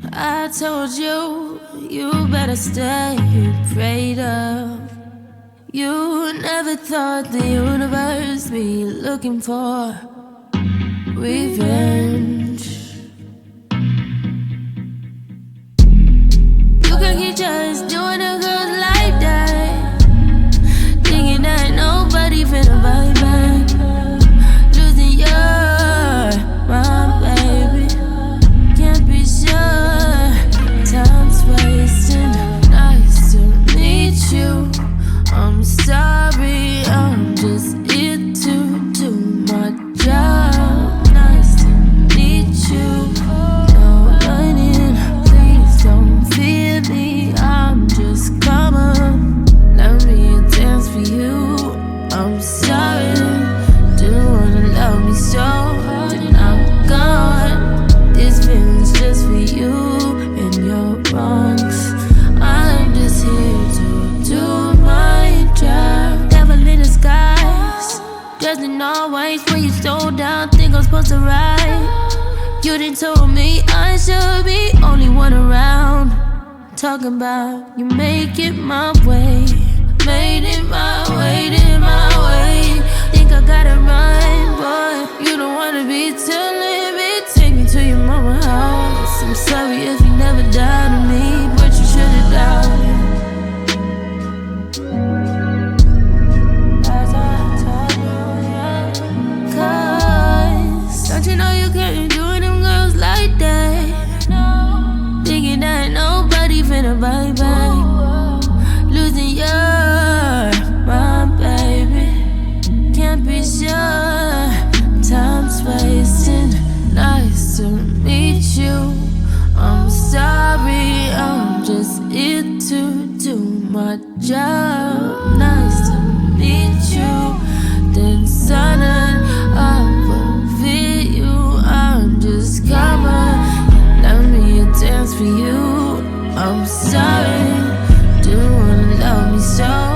I told you, you better stay prayed up. You never thought the universe be looking for revenge. You can keep just doing the girls like that, thinking that nobody finna bite back. Losing your mind, baby. Can't be sure. Time's wasting. Nice to meet you. I'm sorry, I'm just here to do my job. Nice to meet you. No running, please don't fear me. I'm just coming. Let me dance for you. I'm sorry, do wanna love me so, then I'm gone. This feeling's just for you and your wrongs. I'm just here to do my job. Devil in disguise, dressed in all white. When you slow down, think I'm supposed to ride. You didn't told me I should be only one around. Talking about you make it my way, made it my way, did my way. Think I gotta run, boy. You don't wanna be telling me. Take me to your mama's house. I'm sorry if you never doubted me, but you should've doubted. Cause don't you know you can't do them girls like that, thinking that nobody finna bite back. Losing your mind, baby. Can't be sure. Time's wasting. Nice to meet you. I'm sorry, I'm just here to do my job. Nice to meet you. Then sudden I will fear you. I'm just coming. Let me dance for you. I'm sorry, do wanna love me so.